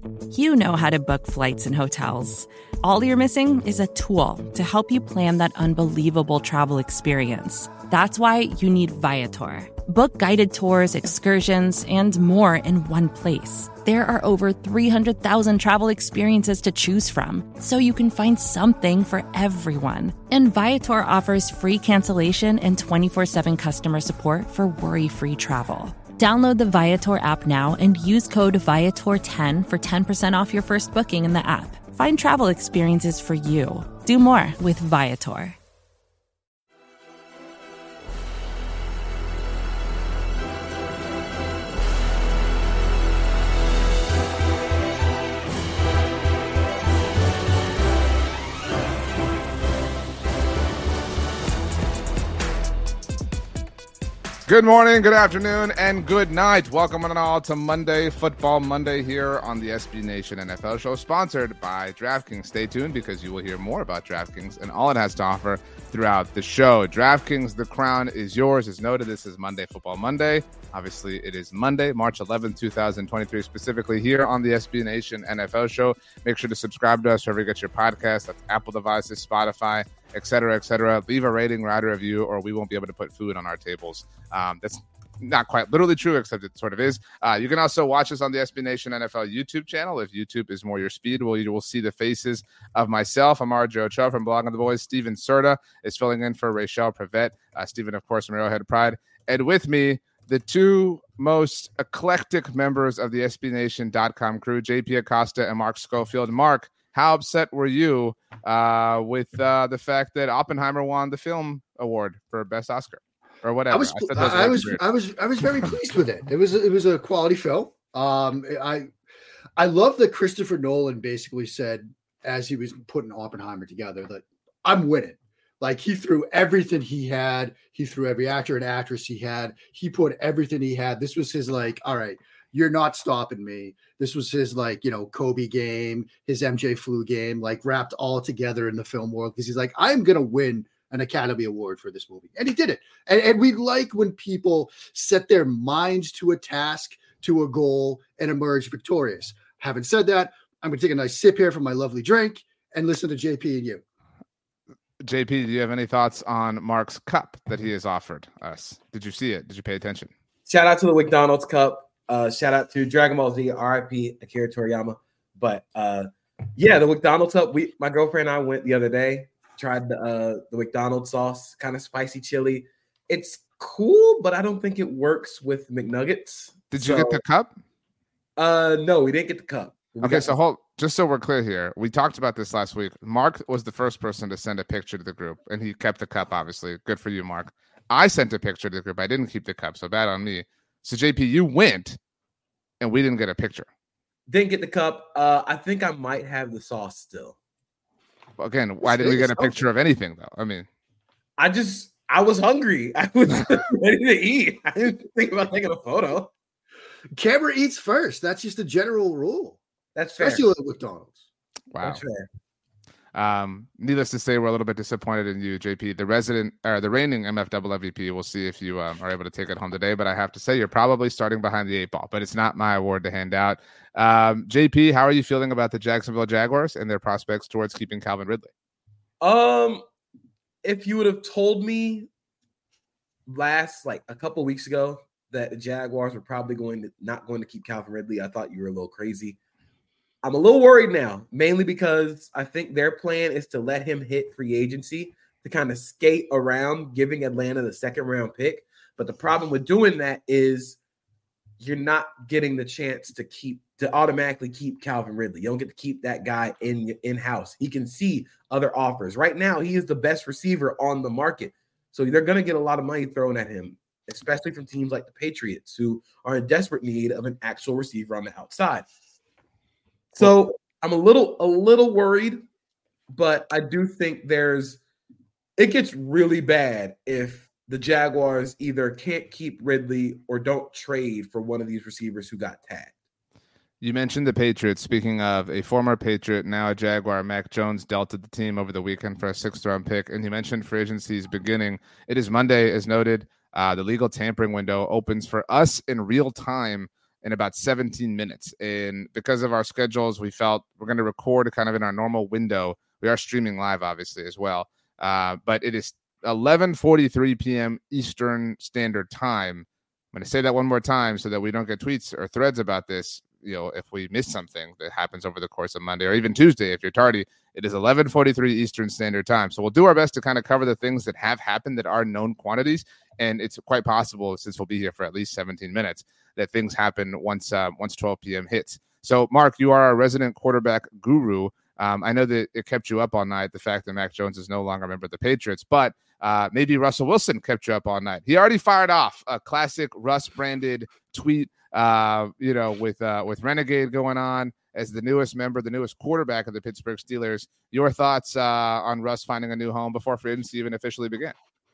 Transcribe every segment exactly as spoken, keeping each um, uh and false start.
You know how to book flights and hotels. All you're missing is a tool to help you plan that unbelievable travel experience. That's why you need Viator. Book guided tours, excursions, and more in one place. There are over three hundred thousand travel experiences to choose from, so you can find something for everyone. And Viator offers free cancellation and twenty-four seven customer support for worry-free travel. Download the Viator app now and use code Viator ten for ten percent off your first booking in the app. Find travel experiences for you. Do more with Viator. Good morning, good afternoon, and good night. Welcome on all to Monday, Football Monday here on the S B Nation N F L show, sponsored by DraftKings. Stay tuned because you will hear more about DraftKings and all it has to offer throughout the show. DraftKings, the crown is yours. As noted, this is Monday, Football Monday. Obviously, it is Monday, March eleventh, twenty twenty-three, specifically here on the S B Nation N F L show. Make sure to subscribe to us wherever you get your podcast. That's Apple devices, Spotify, et cetera, et cetera. Leave a rating, write a review, or we won't be able to put food on our tables. Um, that's not quite literally true, except it sort of is. Uh, you can also watch us on the S B Nation N F L YouTube channel. If YouTube is more your speed, well, you will see the faces of myself, Amar Joe Cho from Blogging the Boys. Steven Serta is filling in for Rachel Prevet. Uh, Steven, of course, from Arrowhead Pride. And with me, the two most eclectic members of the S B Nation dot com crew, J P Acosta and Mark Schofield. Mark, how upset were you uh, with uh, the fact that Oppenheimer won the film award for Best Oscar or whatever? I was, I, I, I was, I was, I was very pleased with it. It was, it was a quality film. Um, I, I love that Christopher Nolan basically said as he was putting Oppenheimer together that I'm winning. Like he threw everything he had. He threw every actor and actress he had. He put everything he had. This was his like, all right, you're not stopping me. This was his like, you know, Kobe game, his M J flu game, like wrapped all together in the film world. Because he's like, I'm going to win an Academy Award for this movie. And he did it. And, and we like when people set their minds to a task, to a goal, and emerge victorious. Having said that, I'm going to take a nice sip here from my lovely drink and listen to J P and you. J P, do you have any thoughts on Mark's cup that he has offered us? Did you see it? Did you pay attention? Shout out to the McDonald's cup. Uh, shout out to Dragon Ball Z, R I P Akira Toriyama. But uh, yeah, the McDonald's cup. We, my girlfriend and I went the other day. Tried the uh, the McDonald's sauce, kind of spicy chili. It's cool, but I don't think it works with McNuggets. Did so, you get the cup? Uh, no, we didn't get the cup. We okay, so hold. Just so we're clear here, we talked about this last week. Mark was the first person to send a picture to the group, and he kept the cup, obviously. Good for you, Mark. I sent a picture to the group. I didn't keep the cup, so bad on me. So, J P, you went, and we didn't get a picture. Didn't get the cup. Uh, I think I might have the sauce still. Again, why didn't we get a picture of anything, though? I mean. I just, I was hungry. I was ready to eat. I didn't think about taking a photo. Camera eats first. That's just a general rule. That's fair. Especially with McDonald's. Wow. That's fair. Um, needless to say, we're a little bit disappointed in you, J P. The resident or the reigning M F L M V P. We'll see if you um, are able to take it home today. But I have to say, you're probably starting behind the eight ball. But it's not my award to hand out. Um, J P, how are you feeling about the Jacksonville Jaguars and their prospects towards keeping Calvin Ridley? Um, if you would have told me last, like a couple weeks ago, that the Jaguars were probably going to not going to keep Calvin Ridley, I thought you were a little crazy. I'm a little worried now, mainly because I think their plan is to let him hit free agency to kind of skate around giving Atlanta the second round pick. But the problem with doing that is you're not getting the chance to keep to automatically keep Calvin Ridley. You don't get to keep that guy in in-house. He can see other offers. Right now, he is the best receiver on the market. So they're going to get a lot of money thrown at him, especially from teams like the Patriots, who are in desperate need of an actual receiver on the outside. So I'm a little, a little worried, but I do think there's, it gets really bad if the Jaguars either can't keep Ridley or don't trade for one of these receivers who got tagged. You mentioned the Patriots. Speaking of a former Patriot, now a Jaguar, Mac Jones dealt to the team over the weekend for a sixth-round pick, and you mentioned free agency's beginning. It is Monday, as noted. Uh, the legal tampering window opens for us in real time, in about seventeen minutes. And because of our schedules, we felt we're going to record kind of in our normal window. We are streaming live, obviously, as well. Uh, but it is eleven forty-three p.m. Eastern Standard Time. I'm going to say that one more time so that we don't get tweets or threads about this. You know, if we miss something that happens over the course of Monday or even Tuesday, if you're tardy, it is eleven forty-three Eastern Standard Time. So we'll do our best to kind of cover the things that have happened that are known quantities. And it's quite possible, since we'll be here for at least seventeen minutes, that things happen once uh, once twelve p.m. hits. So, Mark, you are our resident quarterback guru. Um, I know that it kept you up all night, the fact that Mac Jones is no longer a member of the Patriots, but uh, maybe Russell Wilson kept you up all night. He already fired off a classic Russ-branded tweet, uh, you know, with uh, with Renegade going on as the newest member, the newest quarterback of the Pittsburgh Steelers. Your thoughts uh, on Russ finding a new home before free agency even officially began?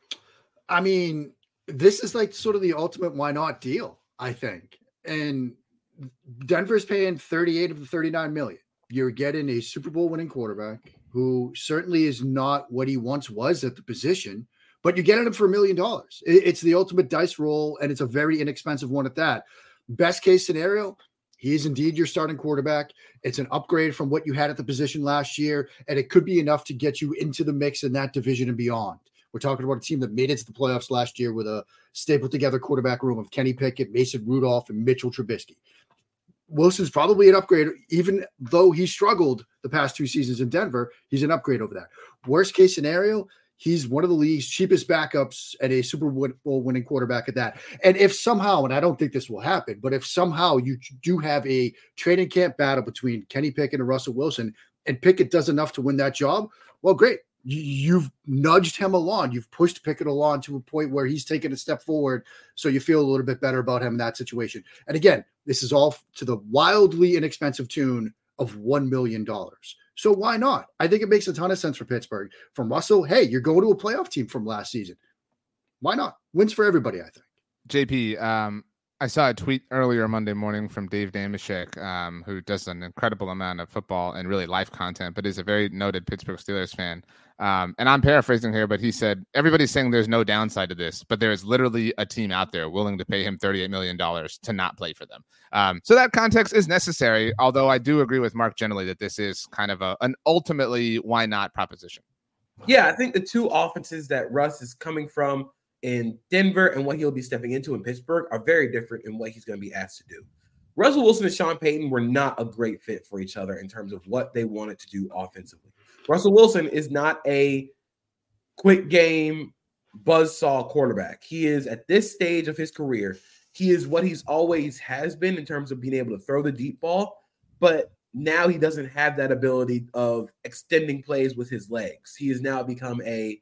I mean, this is like sort of the ultimate why not deal, I think. And Denver's paying thirty-eight of the thirty-nine million. You're getting a Super Bowl winning quarterback who certainly is not what he once was at the position, but you're getting him for a million dollars. It's the ultimate dice roll, and it's a very inexpensive one at that. Best case scenario, he is indeed your starting quarterback. It's an upgrade from what you had at the position last year, and it could be enough to get you into the mix in that division and beyond. We're talking about a team that made it to the playoffs last year with a stapled together quarterback room of Kenny Pickett, Mason Rudolph, and Mitchell Trubisky. Wilson's probably an upgrade, even though he struggled the past two seasons in Denver. He's an upgrade over that. Worst case scenario, he's one of the league's cheapest backups and a Super Bowl winning quarterback at that. And if somehow, and I don't think this will happen, but if somehow you do have a training camp battle between Kenny Pickett and Russell Wilson, and Pickett does enough to win that job, well, great. You've nudged him along. You've pushed Pickett along to a point where he's taken a step forward. So you feel a little bit better about him in that situation. And again, this is all to the wildly inexpensive tune of one million dollars. So why not? I think it makes a ton of sense for Pittsburgh. From Russell, hey, you're going to a playoff team from last season. Why not? Wins for everybody, I think. J P, um, I saw a tweet earlier Monday morning from Dave Damashek, um, who does an incredible amount of football and really life content, but is a very noted Pittsburgh Steelers fan. Um, and I'm paraphrasing here, but he said, everybody's saying there's no downside to this, but there is literally a team out there willing to pay him thirty-eight million dollars to not play for them. Um, so that context is necessary, although I do agree with Mark generally that this is kind of a, an ultimately why not proposition. Yeah, I think the two offenses that Russ is coming from in Denver and what he'll be stepping into in Pittsburgh are very different in what he's going to be asked to do. Russell Wilson and Sean Payton were not a great fit for each other in terms of what they wanted to do offensively. Russell Wilson is not a quick game buzzsaw quarterback. He is at this stage of his career, he is what he's always has been in terms of being able to throw the deep ball, but now he doesn't have that ability of extending plays with his legs. He has now become a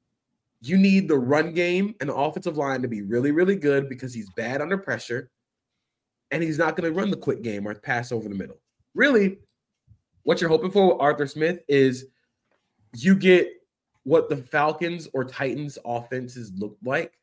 You need the run game and the offensive line to be really, really good because he's bad under pressure, and he's not going to run the quick game or pass over the middle. Really, what you're hoping for with Arthur Smith is you get what the Falcons or Titans offenses look like,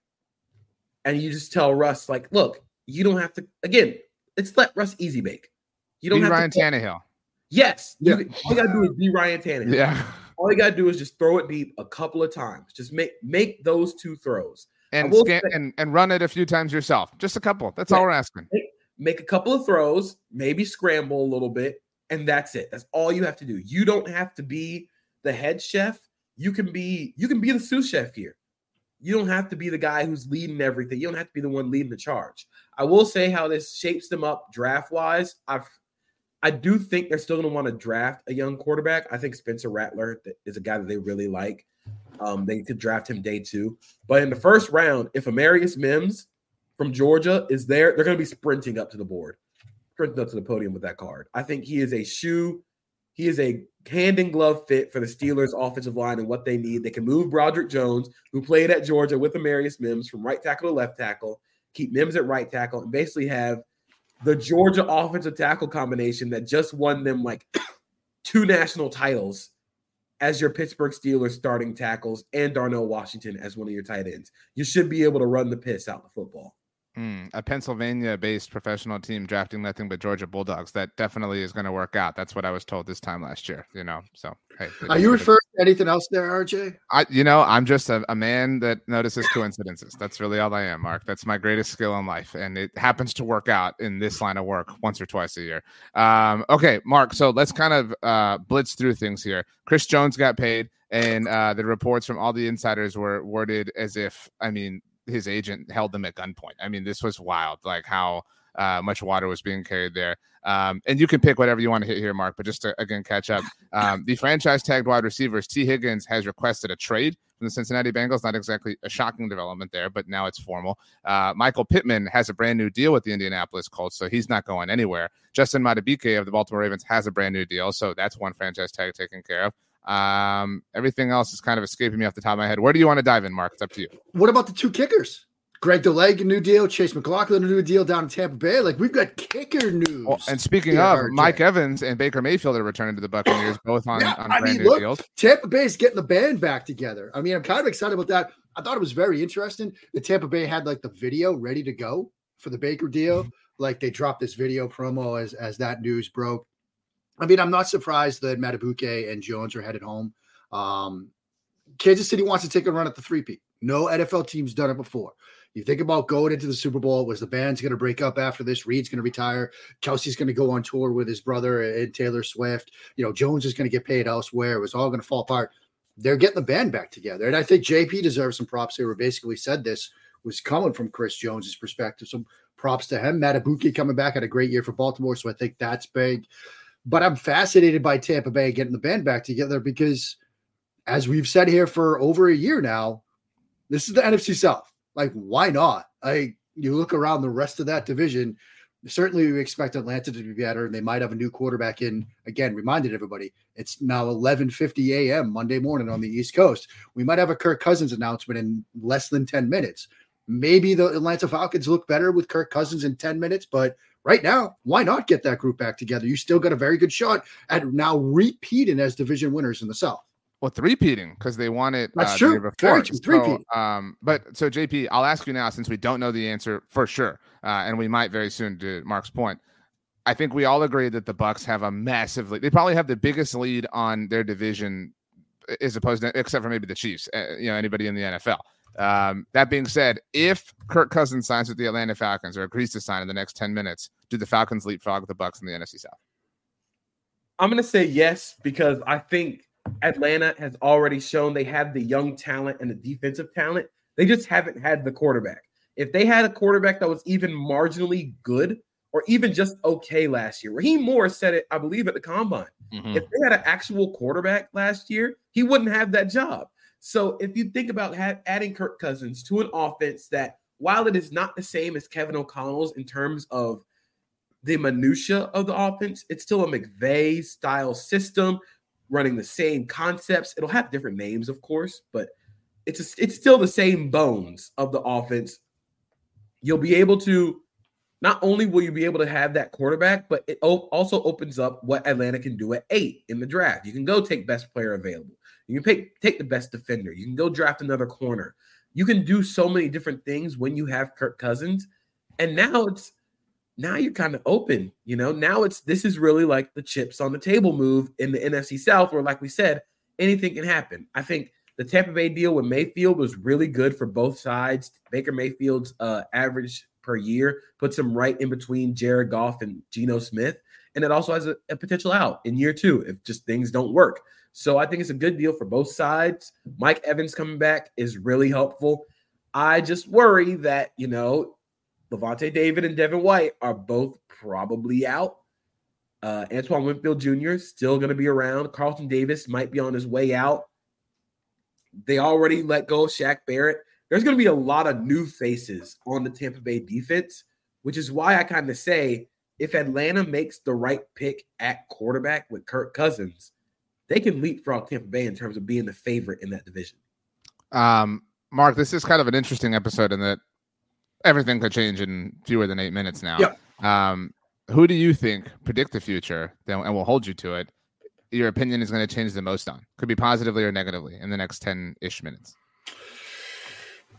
and you just tell Russ, like, look, you don't have to, again, it's let Russ easy bake. You don't be have Ryan to. Tannehill. Yes. Yeah. You, all you got to do is be Ryan Tannehill. Yeah. All you got to do is just throw it deep a couple of times. Just make make those two throws. And, scan, say, and and run it a few times yourself. Just a couple. That's yeah, all we're asking. Make, make a couple of throws, maybe scramble a little bit, and that's it. That's all you have to do. You don't have to be the head chef. You can be you can be the sous chef here. You don't have to be the guy who's leading everything. You don't have to be the one leading the charge. I will say how this shapes them up draft-wise. I've I do think they're still going to want to draft a young quarterback. I think Spencer Rattler is a guy that they really like. Um, they could draft him day two. But in the first round, if Amarius Mims from Georgia is there, they're going to be sprinting up to the board, sprinting up to the podium with that card. I think he is a shoe. He is a hand-in-glove fit for the Steelers' offensive line and what they need. They can move Broderick Jones, who played at Georgia with Amarius Mims, from right tackle to left tackle, keep Mims at right tackle, and basically have the Georgia offensive tackle combination that just won them like two national titles as your Pittsburgh Steelers starting tackles and Darnell Washington as one of your tight ends. You should be able to run the piss out the football. Mm, a Pennsylvania-based professional team drafting nothing but Georgia Bulldogs. That definitely is going to work out. That's what I was told this time last year. You know, so hey, are you referring to anything else there, R J? I, you know, I'm just a, a man that notices coincidences. That's really all I am, Mark. That's my greatest skill in life, and it happens to work out in this line of work once or twice a year. Um, okay, Mark. So let's kind of uh, blitz through things here. Chris Jones got paid, and uh, the reports from all the insiders were worded as if, I mean, his agent held them at gunpoint. I mean, this was wild, like how uh, much water was being carried there. Um, and you can pick whatever you want to hit here, Mark, but just to, again, catch up. Um, the franchise tagged wide receivers, T. Higgins, has requested a trade from the Cincinnati Bengals. Not exactly a shocking development there, but now it's formal. Uh, Michael Pittman has a brand new deal with the Indianapolis Colts, so he's not going anywhere. Justin Madubuike of the Baltimore Ravens has a brand new deal, so that's one franchise tag taken care of. Um, everything else is kind of escaping me off the top of my head. Where do you want to dive in, Mark? It's up to you. What about the two kickers? Greg DeLeg, a new deal. Chase McLaughlin, a new deal down in Tampa Bay. Like, we've got kicker news. Oh, and speaking of, R J. Mike Evans and Baker Mayfield are returning to the Buccaneers, both on, yeah, on brand mean, new look, deals. Tampa Bay is getting the band back together. I mean, I'm kind of excited about that. I thought it was very interesting that Tampa Bay had like the video ready to go for the Baker deal. Like, they dropped this video promo as, as that news broke. I mean, I'm not surprised that Madubuike and Jones are headed home. Um, Kansas City wants to take a run at the three-peat. No N F L team's done it before. You think about going into the Super Bowl. Was the band's going to break up after this? Reed's going to retire. Kelsey's going to go on tour with his brother and Taylor Swift. You know, Jones is going to get paid elsewhere. It was all going to fall apart. They're getting the band back together. And I think J P deserves some props here. Who basically said this was coming from Chris Jones's perspective. Some props to him. Madubuike coming back had a great year for Baltimore, so I think that's big. But I'm fascinated by Tampa Bay getting the band back together because, as we've said here for over a year now, this is the N F C South. Like, why not? I you look around the rest of that division, certainly we expect Atlanta to be better, and they might have a new quarterback in. Again, reminded everybody, it's now eleven fifty a.m. Monday morning on the East Coast. We might have a Kirk Cousins announcement in less than ten minutes. Maybe the Atlanta Falcons look better with Kirk Cousins in ten minutes, but right now, why not get that group back together? You still got a very good shot at now repeating as division winners in the South. Well, three-peating because they won it. That's uh, true. The year before. Very true. Three-peat. So, um, but so J P, I'll ask you now since we don't know the answer for sure, uh, and we might very soon. To Mark's point, I think we all agree that the Bucs have a massive lead. They probably have the biggest lead on their division, as opposed to, except for maybe the Chiefs. Uh, you know, anybody in the N F L. Um, that being said, if Kirk Cousins signs with the Atlanta Falcons or agrees to sign in the next ten minutes, do the Falcons leapfrog the Bucs in the N F C South? I'm going to say yes, because I think Atlanta has already shown they have the young talent and the defensive talent. They just haven't had the quarterback. If they had a quarterback that was even marginally good or even just okay last year, Raheem Morris said it, I believe, at the Combine. Mm-hmm. If they had an actual quarterback last year, he wouldn't have that job. So if you think about ha- adding Kirk Cousins to an offense that, while it is not the same as Kevin O'Connell's in terms of the minutia of the offense, it's still a McVay-style system, running the same concepts. It'll have different names, of course, but it's a, it's still the same bones of the offense. You'll be able to, not only will you be able to have that quarterback, but it also opens up what Atlanta can do at eight in the draft. You can go take best player available. You can pay, take the best defender. You can go draft another corner. You can do so many different things when you have Kirk Cousins. And now it's, now you're kind of open, you know, now it's, this is really like the chips on the table move in the N F C South, where, like we said, anything can happen. I think the Tampa Bay deal with Mayfield was really good for both sides. Baker Mayfield's uh, average per year puts him right in between Jared Goff and Geno Smith. And it also has a, a potential out in year two if just things don't work. So I think it's a good deal for both sides. Mike Evans coming back is really helpful. I just worry that, you know, Levante David and Devin White are both probably out. Uh, Antoine Winfield Junior is still going to be around. Carlton Davis might be on his way out. They already let go of Shaq Barrett. There's going to be a lot of new faces on the Tampa Bay defense, which is why I kind of say if Atlanta makes the right pick at quarterback with Kirk Cousins, they can leapfrog Tampa Bay in terms of being the favorite in that division. Um, Mark, this is kind of an interesting episode in that everything could change in fewer than eight minutes now. Yep. Um, who do you think, predict the future, and we'll hold you to it, your opinion is going to change the most on? Could be positively or negatively in the next ten-ish minutes.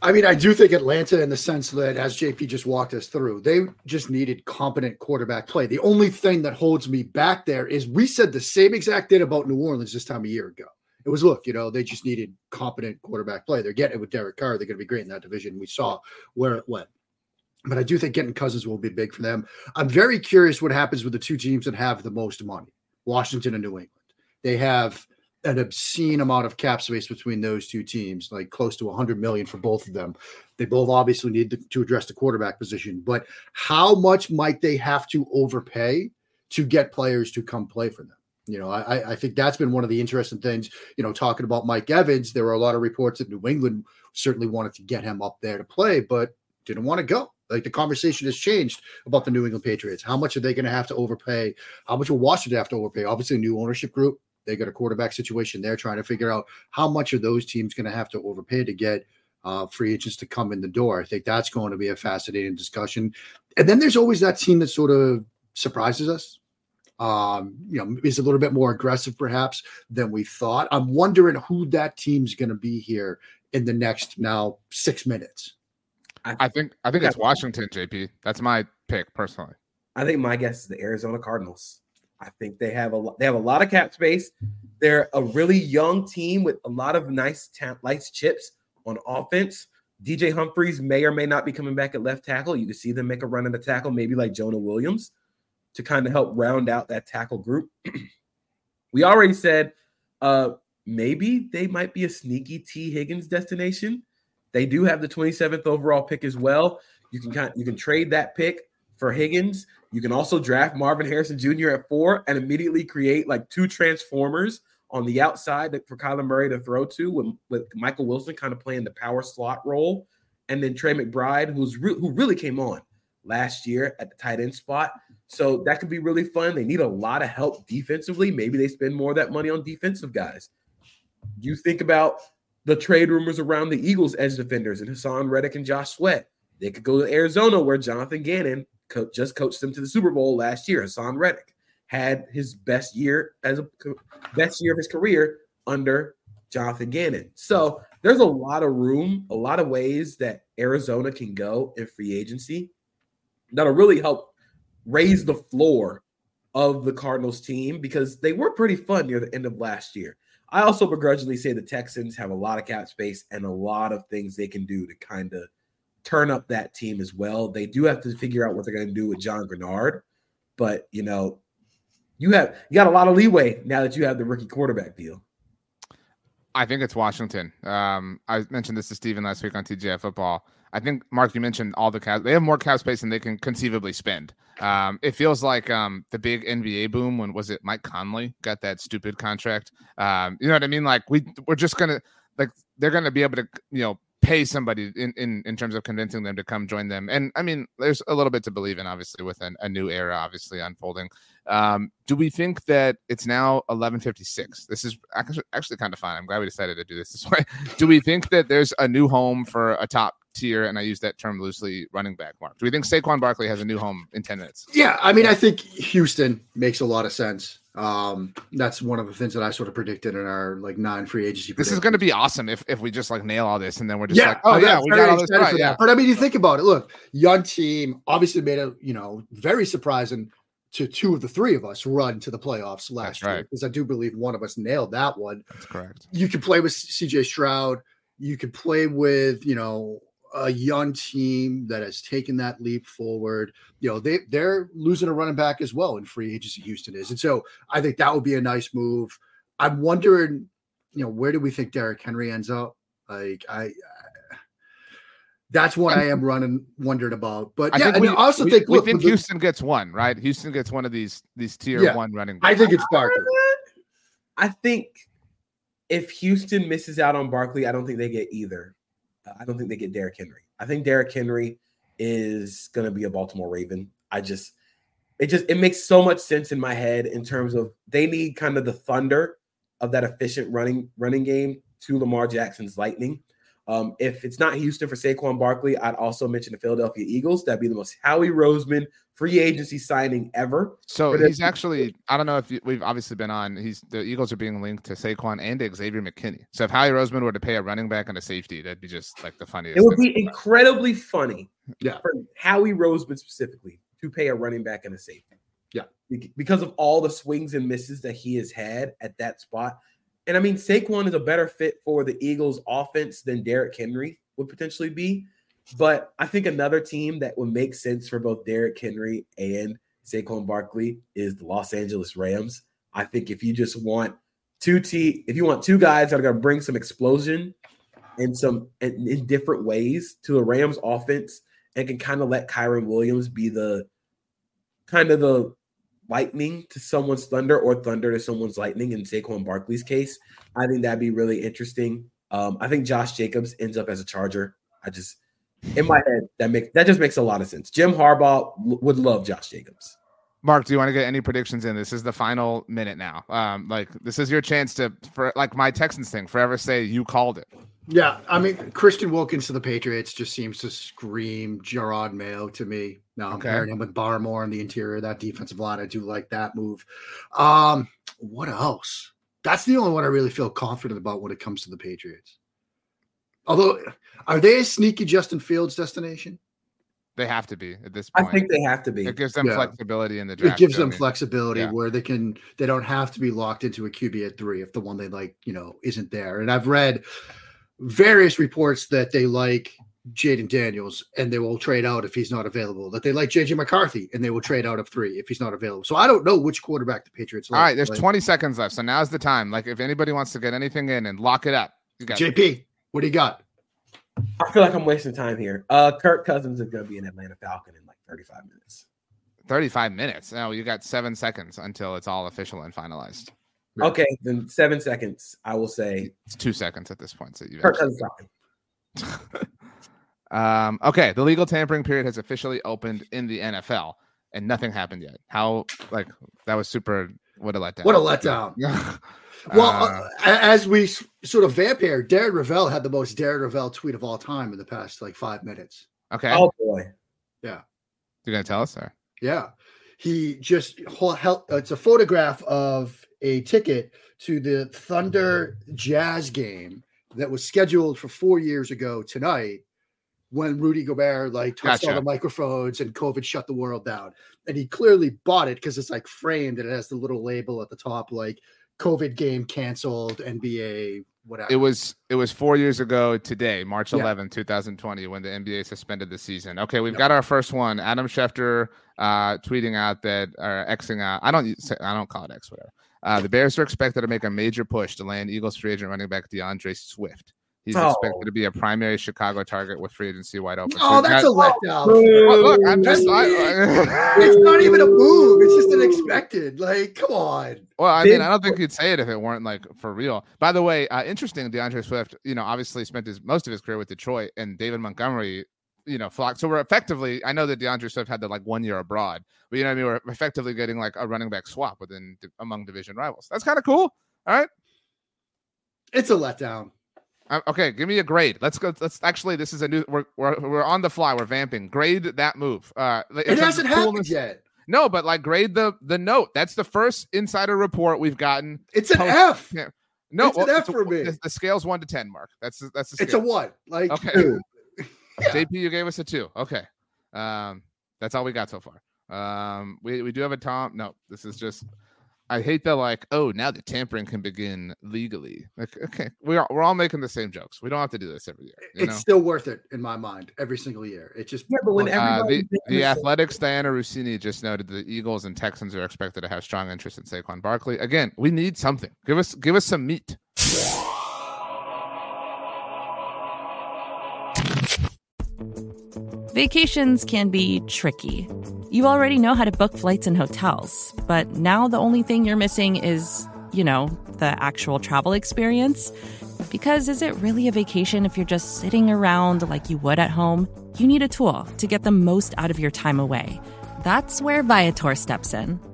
I mean, I do think Atlanta, in the sense that, as J P just walked us through, they just needed competent quarterback play. The only thing that holds me back there is we said the same exact thing about New Orleans this time a year ago. It was, look, you know, they just needed competent quarterback play. They're getting it with Derek Carr. They're going to be great in that division. We saw where it went. But I do think getting Cousins will be big for them. I'm very curious what happens with the two teams that have the most money, Washington and New England. They have an obscene amount of cap space between those two teams, like close to one hundred million dollars for both of them. They both obviously need to, to address the quarterback position, but how much might they have to overpay to get players to come play for them? You know, I, I think that's been one of the interesting things, you know, talking about Mike Evans. There were a lot of reports that New England certainly wanted to get him up there to play, but didn't want to go. Like, the conversation has changed about the New England Patriots. How much are they going to have to overpay? How much will Washington have to overpay? Obviously, a new ownership group. They got a quarterback situation. They're trying to figure out how much are those teams going to have to overpay to get uh, free agents to come in the door. I think that's going to be a fascinating discussion. And then there's always that team that sort of surprises us. Um, you know, is a little bit more aggressive perhaps than we thought. I'm wondering who that team's going to be here in the next now six minutes. I think I think it's Washington, J P. That's my pick personally. I think my guess is the Arizona Cardinals. I think they have a they have a lot of cap space. They're a really young team with a lot of nice ta- nice chips on offense. D J Humphries may or may not be coming back at left tackle. You can see them make a run at the tackle, maybe like Jonah Williams, to kind of help round out that tackle group. We already said uh, maybe they might be a sneaky T. Higgins destination. They do have the twenty-seventh overall pick as well. You can kind of, you can trade that pick for Higgins. You can also draft Marvin Harrison Junior at four and immediately create like two transformers on the outside for Kyler Murray to throw to, with, with Michael Wilson kind of playing the power slot role, and then Trey McBride, who's re- who really came on last year at the tight end spot. So that could be really fun. They need a lot of help defensively. Maybe they spend more of that money on defensive guys. You think about the trade rumors around the Eagles edge defenders and Hassan Reddick and Josh Sweat. They could go to Arizona, where Jonathan Gannon co- just coached them to the Super Bowl last year. Hassan Reddick had his best year as a best year of his career under Jonathan Gannon. So there's a lot of room, a lot of ways that Arizona can go in free agency that'll really help raise the floor of the Cardinals team, because they were pretty fun near the end of last year. I also begrudgingly say the Texans have a lot of cap space and a lot of things they can do to kind of turn up that team as well. They do have to figure out what they're going to do with John Grenard, but you know, you have you got a lot of leeway now that you have the rookie quarterback deal. I think it's Washington. Um, I mentioned this to Steven last week on T G I Football. I think, Mark, you mentioned all the cap. They have more cap space than they can conceivably spend. Um, it feels like um, the big N B A boom when, was it Mike Conley got that stupid contract? Um, you know what I mean? Like, we, we're just going to, like, they're going to be able to, you know, pay somebody in, in, in terms of convincing them to come join them. And, I mean, there's a little bit to believe in, obviously, with an, a new era, obviously, unfolding. Um, do we think that it's now eleven fifty-six? This is actually, actually kind of fun. I'm glad we decided to do this this way. Do we think that there's a new home for a top tier, and I use that term loosely, running back, Mark? Do we think Saquon Barkley has a new home in ten minutes? Yeah, I mean, I think Houston makes a lot of sense. Um, that's one of the things that I sort of predicted in our like non-free agency. This is going to be awesome if, if we just like nail all this, and then we're just yeah, like, oh yeah, we got all this right. Yeah. But I mean, you think about it. Look, young team obviously made a you know very surprising to two of the three of us run to the playoffs last That's right. year, because I do believe one of us nailed that one. That's correct. You can play with C J Stroud. You could play with you know. a young team that has taken that leap forward. You know, they, they're losing a running back as well in free agency, Houston is. And so I think that would be a nice move. I'm wondering, you know, where do we think Derrick Henry ends up? Like, I, I that's what I am running, wondering about. But I yeah, think and we, I also we, think, we look, think the, Houston gets one, right? Houston gets one of these, these tier yeah, one running backs. I think it's Barkley. I think if Houston misses out on Barkley, I don't think they get either. I don't think they get Derrick Henry. I think Derrick Henry is going to be a Baltimore Raven. I just, it just, it makes so much sense in my head in terms of they need kind of the thunder of that efficient running running game to Lamar Jackson's lightning. Um, if it's not Houston for Saquon Barkley, I'd also mention the Philadelphia Eagles. That'd be the most Howie Roseman free agency signing ever. So he's actually, I don't know if you, we've obviously been on, he's the Eagles are being linked to Saquon and Xavier McKinney. So if Howie Roseman were to pay a running back and a safety, that'd be just like the funniest. It would thing be incredibly funny Yeah. for Howie Roseman specifically to pay a running back and a safety. Yeah. Because of all the swings and misses that he has had at that spot. And I mean, Saquon is a better fit for the Eagles offense than Derrick Henry would potentially be. But I think another team that would make sense for both Derrick Henry and Saquon Barkley is the Los Angeles Rams. I think if you just want two T, if you want two guys that are going to bring some explosion and some in, in different ways to the Rams offense and can kind of let Kyron Williams be the kind of the lightning to someone's thunder or thunder to someone's lightning in Saquon Barkley's case, I think that'd be really interesting. Um, I think Josh Jacobs ends up as a Charger. I just, in my head, that makes that just makes a lot of sense. Jim Harbaugh l- would love Josh Jacobs. Mark, do you want to get any predictions in? This is the final minute now. Um, like this is your chance to, for like my Texans thing, forever say you called it. Yeah, I mean, Christian Wilkins to the Patriots just seems to scream Gerard Mayo to me. Now I'm Okay. pairing him with Barmore in the interior of that defensive line. I do like that move. Um, what else? That's the only one I really feel confident about when it comes to the Patriots. Although, are they a sneaky Justin Fields destination? They have to be at this I point. think they have to be. It gives them Yeah. flexibility in the draft. It gives too. them I mean, flexibility yeah. where they can they don't have to be locked into a Q B at three if the one they like, you know, isn't there. And I've read various reports that they like Jaden Daniels and they will trade out if he's not available. That they like J J McCarthy and they will trade out of three if he's not available. So I don't know which quarterback the Patriots like. All right, there's Like, twenty seconds left, so now's the time. Like if anybody wants to get anything in and lock it up, you got J P, what do you got? I feel like I'm wasting time here. Uh, Kirk Cousins is going to be an Atlanta Falcon in like thirty-five minutes. thirty-five minutes. No, you got seven seconds until it's all official and finalized. Yeah. Okay, then seven seconds. I will say It's two seconds at this point. So you Kirk Cousins Falcon. um, okay, the legal tampering period has officially opened in the N F L, and nothing happened yet. How like that was super. What a letdown! What a letdown. Well, uh, as we s- sort of vamp here, Darren Ravel had the most Darren Ravel tweet of all time in the past like five minutes. okay, Oh boy. you're gonna tell us, or Yeah. He just held, it's a photograph of a ticket to the Thunder Jazz game that was scheduled for four years ago tonight when Rudy Gobert like touched Gotcha. all the microphones and COVID shut the world down. And he clearly bought it because it's like framed and it has the little label at the top like COVID game canceled, N B A, whatever. it was it was four years ago today, March Yeah. eleventh, twenty twenty, when the N B A suspended the season. Okay, we've Yep. got our first one. Adam Schefter uh, tweeting out that or Xing out. I don't say, I don't call it X, whatever. Uh, the Bears are expected to make a major push to land Eagles free agent running back DeAndre Swift. He's Oh. expected to be a primary Chicago target with free agency wide open. So Oh, we've that's got- a letdown. Oh, look, I'm just. I, It's not even a move. It's just unexpected. Like, come on. Well, I Big- mean, I don't think he'd say it if it weren't like for real. By the way, uh, interesting. DeAndre Swift, you know, obviously spent his most of his career with Detroit, and David Montgomery, you know, flocked. So we're effectively. I know that DeAndre Swift had the like one year abroad, but you know, what I mean, we're effectively getting like a running back swap within among division rivals. That's kind of cool. All right. It's a letdown. Uh, okay, give me a grade. Let's go. Let's actually. This is a new. We're we're, we're on the fly. We're vamping. Grade that move. Uh, in It terms of hasn't happened coolness- yet. No, but like grade the the note. That's the first insider report we've gotten. It's an Post- F. Yeah. No, It's an F for me. The, the scale's one to ten, Mark. That's that's the It's a scale. one. Like, Okay. dude. Yeah. J P, you gave us a two. Okay, um, that's all we got so far. Um, we we do have a Tom. No, this is just. I hate the like. Oh, now the tampering can begin legally. Like, okay, we are we're all making the same jokes. We don't have to do this every year. You It's know? still worth it in my mind every single year. It just Yeah, but when Uh, Uh, everybody the the Athletics' Diana Rossini just noted the Eagles and Texans are expected to have strong interest in Saquon Barkley. Again, we need something. Give us give us some meat. Vacations can be tricky. You already know how to book flights and hotels, but now the only thing you're missing is, you know, the actual travel experience. Because is it really a vacation if you're just sitting around like you would at home? You need a tool to get the most out of your time away. That's where Viator steps in.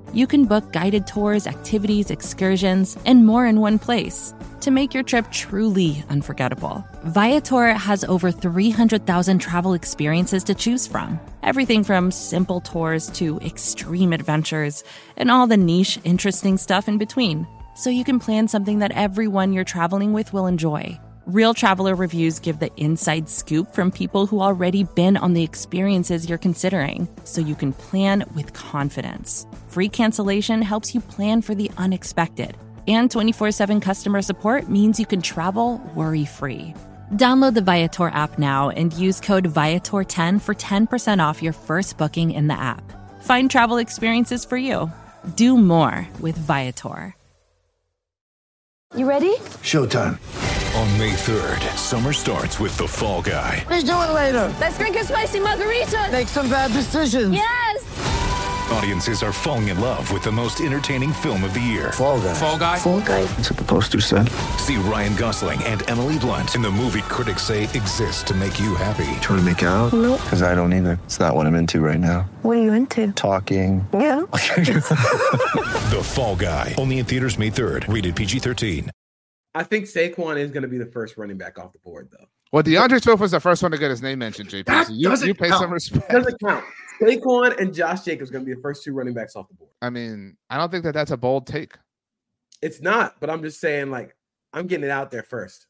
You can book guided tours, activities, excursions, and more in one place to make your trip truly unforgettable. Viator has over three hundred thousand travel experiences to choose from. Everything from simple tours to extreme adventures and all the niche, interesting stuff in between. So you can plan something that everyone you're traveling with will enjoy. Real traveler reviews give the inside scoop from people who already been on the experiences you're considering, so you can plan with confidence. Free cancellation helps you plan for the unexpected. And twenty-four seven customer support means you can travel worry-free. Download the Viator app now and use code Viator ten for ten percent off your first booking in the app. Find travel experiences for you. Do more with Viator. You ready? Showtime. On May third, summer starts with The Fall Guy. Let's do it later. Let's drink a spicy margarita. Make some bad decisions. Yes! Audiences are falling in love with the most entertaining film of the year. Fall Guy. Fall Guy. Fall Guy. That's what the poster said. See Ryan Gosling and Emily Blunt in the movie critics say exists to make you happy. Trying to make it out? Nope. Because I don't either. It's not what I'm into right now. What are you into? Talking. Yeah. The Fall Guy. Only in theaters May third. Rated P G thirteen. I think Saquon is going to be the first running back off the board, though. Well, DeAndre Swift was the first one to get his name mentioned, J P. That So you, doesn't you pay count. some respect. Doesn't count. Saquon and Josh Jacobs going to be the first two running backs off the board. I mean, I don't think that that's a bold take. It's not, but I'm just saying, like, I'm getting it out there first.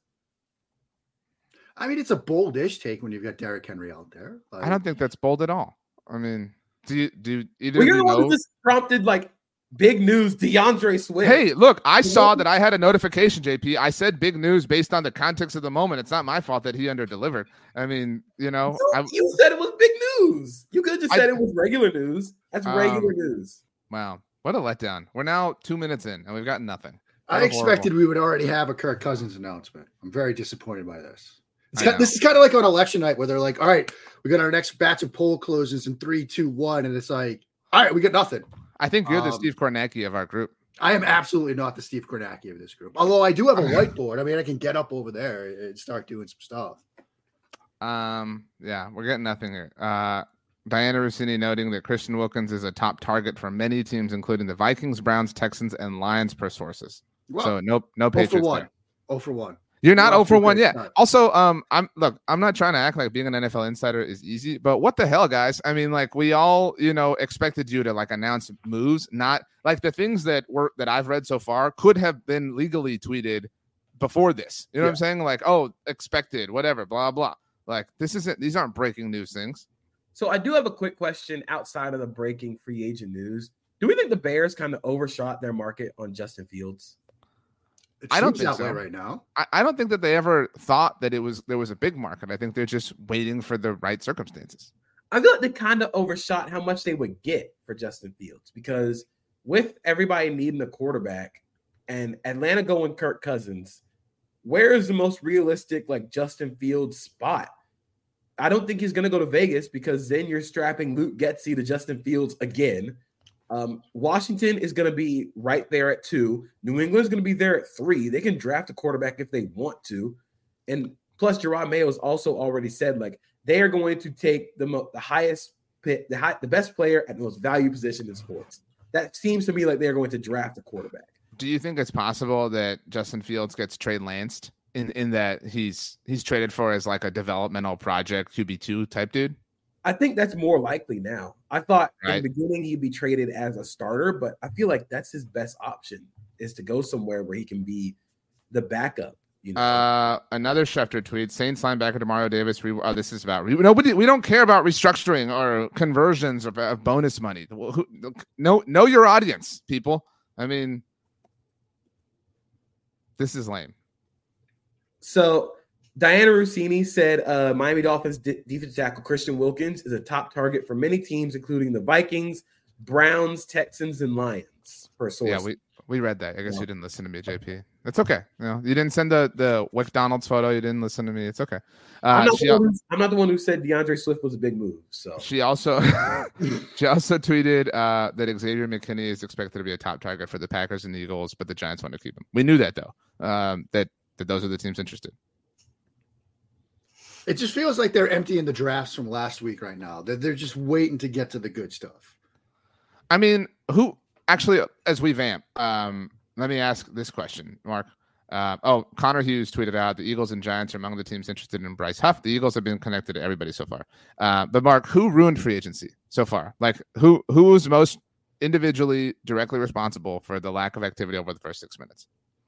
I mean, it's a boldish take when you've got Derrick Henry out there. Like, I don't think that's bold at all. I mean, do you do either Well, of you're you the one know? who just prompted, like, big news, DeAndre Swift. Hey, look, I saw that I had a notification, J P. I said big news based on the context of the moment. It's not my fault that he underdelivered. I mean, you know. No, I, you said it was big news. You could have just I- said it was regular news. That's Um, regular news. wow. What a letdown. We're now two minutes in and we've got nothing. I What a expected horrible- we would already have a Kirk Cousins announcement. I'm very disappointed by this. It's I kind, know. this is kind of like on election night where they're like, all right, we got our next batch of poll closes in three, two, one. And it's like, all right, we got nothing. I think you're the Um, Steve Kornacki of our group. I am absolutely not the Steve Kornacki of this group. Although I do have a whiteboard. I mean, I can get up over there and start doing some stuff. Um, yeah, we're getting nothing here. Uh, Diana Rossini noting that Christian Wilkins is a top target for many teams, including the Vikings, Browns, Texans, and Lions per sources. Well, so no, no oh for Patriots. one. there. Oh for one. You're not No, oh for one Patriots, yet. not. Also, um, I'm look, I'm not trying to act like being an N F L insider is easy, but what the hell, guys? I mean, like we all, you know, expected you to like announce moves, not like the things that were that I've read so far could have been legally tweeted before this. You know what I'm saying? Like, oh, expected, whatever, blah blah. Like this isn't these aren't breaking news things. So I do have a quick question outside of the breaking free agent news. Do we think the Bears kind of overshot their market on Justin Fields? It I don't seems think that way so. right now. I, I don't think that they ever thought that it was there was a big market. I think they're just waiting for the right circumstances. I feel like they kind of overshot how much they would get for Justin Fields because with everybody needing a quarterback and Atlanta going Kirk Cousins, where is the most realistic like Justin Fields spot? I don't think he's going to go to Vegas because then you're strapping Luke Getsy to Justin Fields again. Um, Washington is going to be right there at two. New England is going to be there at three. They can draft a quarterback if they want to. And plus, Gerard Mayo has also already said like they are going to take the, mo- the highest pick, the, high, the best player at the most value position in sports. That seems to me like they're going to draft a quarterback. Do you think it's possible that Justin Fields gets trade lanced in, in that he's he's traded for as like a developmental project Q B two type dude? I think that's more likely now. I thought Right. in the beginning he'd be traded as a starter, but I feel like that's his best option is to go somewhere where he can be the backup. You know? Uh, another Schefter tweet: Saints linebacker Demario Davis. Re- oh, this is about re- nobody. We don't care about restructuring or conversions or of bonus money. Who, know know your audience, people. I mean, this is lame. So Diana Rossini said uh, Miami Dolphins de- defensive tackle Christian Wilkins is a top target for many teams, including the Vikings, Browns, Texans, and Lions. Per source. Yeah, we we read that. I guess Yeah. you didn't listen to me, J P. It's okay. You know, you didn't send the the McDonald's photo. You didn't listen to me. It's okay. Uh, I'm, not she, the one who, I'm not the one who said DeAndre Swift was a big move. So she also she also tweeted uh, that Xavier McKinney is expected to be a top target for the Packers and the Eagles, but the Giants want to keep him. We knew that though. Um, that that those are the teams interested. It just feels like they're emptying the drafts from last week right now. They're, they're just waiting to get to the good stuff. I mean, who actually, as we vamp, um, let me ask this question, Mark. Uh, oh, Connor Hughes tweeted out the Eagles and Giants are among the teams interested in Bryce Huff. The Eagles have been connected to everybody so far. Uh, but Mark, who ruined free agency so far? Like who who was most individually directly responsible for the lack of activity over the first six minutes?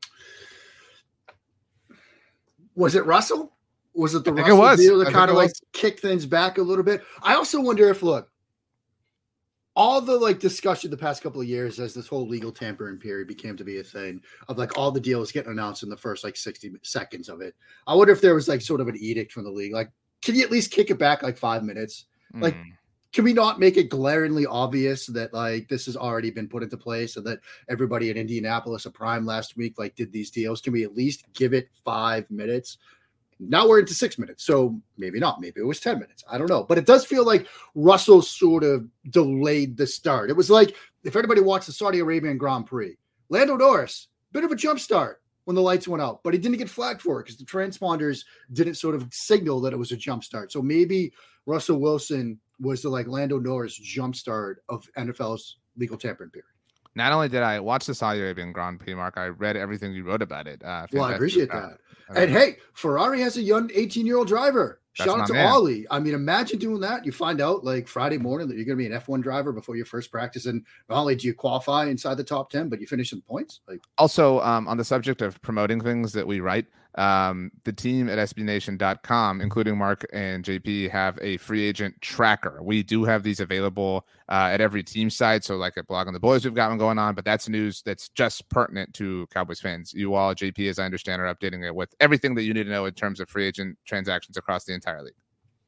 Was it Russell? Was it the I think Russell it was. deal I that think kind of it like was. kicked things back a little bit? I also wonder if, look, all the like discussion the past couple of years as this whole legal tampering period became to be a thing of like all the deals getting announced in the first like sixty seconds of it. I wonder if there was like sort of an edict from the league. Like, can you at least kick it back like five minutes? Mm. Like, can we not make it glaringly obvious that like this has already been put into place and that everybody in Indianapolis, a prime last week, like did these deals? Can we at least give it five minutes? Now we're into six minutes. So maybe not. Maybe it was ten minutes. I don't know. But it does feel like Russell sort of delayed the start. It was like if everybody watched the Saudi Arabian Grand Prix, Lando Norris, bit of a jump start when the lights went out, but he didn't get flagged for it because the transponders didn't sort of signal that it was a jump start. So maybe Russell Wilson was the like Lando Norris jump start of N F L's legal tampering period. Not only did I watch the Saudi Arabian Grand Prix, Mark, I read everything you wrote about it. Uh, well, I appreciate uh, that. And hey, Ferrari has a young eighteen-year-old driver. That's Shout out to my man. Ollie. I mean, imagine doing that. You find out like Friday morning that you're going to be an F one driver before your first practice. And not only do you qualify inside the top ten, but you finish in points. Like, Also, um, on the subject of promoting things that we write, um, the team at S B Nation dot com, including Mark and J P, have a free agent tracker. We do have these available uh, at every team site. So like at Blog on the Boys, we've got one going on, but that's news that's just pertinent to Cowboys fans. You all, J P, as I understand, are updating it with everything that you need to know in terms of free agent transactions across the entire league.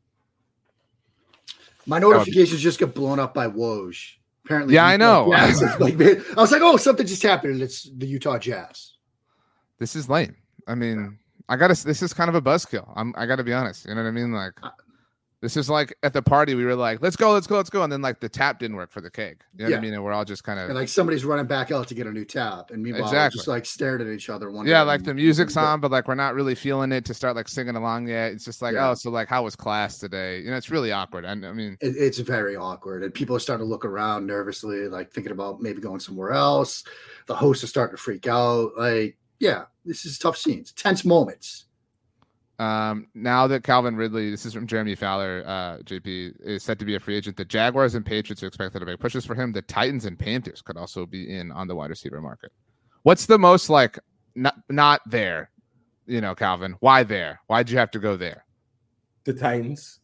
my notifications just got blown up by Woj. Apparently, Yeah, I know. Jazz is, like, I was like, oh, something just happened. And it's the Utah Jazz. This is lame. I mean, I gotta. This is kind of a buzzkill. I'm. I gotta be honest. You know what I mean? Like, this is like at the party we were like, let's go, let's go, let's go, and then like the tap didn't work for the keg. You know Yeah. what I mean? And we're all just kind And of like somebody's running back out to get a new tap. And meanwhile, we're Exactly. just like stared at each other. yeah, like the music's on, but like we're not really feeling it to start like singing along yet. It's just like, Yeah. oh, so like how was class today? You know, it's really awkward. And I mean, It, it's very awkward. And people are starting to look around nervously, like thinking about maybe going somewhere else. The hosts are starting to freak out. Like, yeah, this is tough scenes, tense moments. Um, now that Calvin Ridley, this is from Jeremy Fowler, uh, J P, is set to be a free agent, the Jaguars and Patriots are expected to make pushes for him. The Titans and Panthers could also be in on the wide receiver market. What's the most like not not there? You know, Calvin, why there? Why'd you have to go there? The Titans.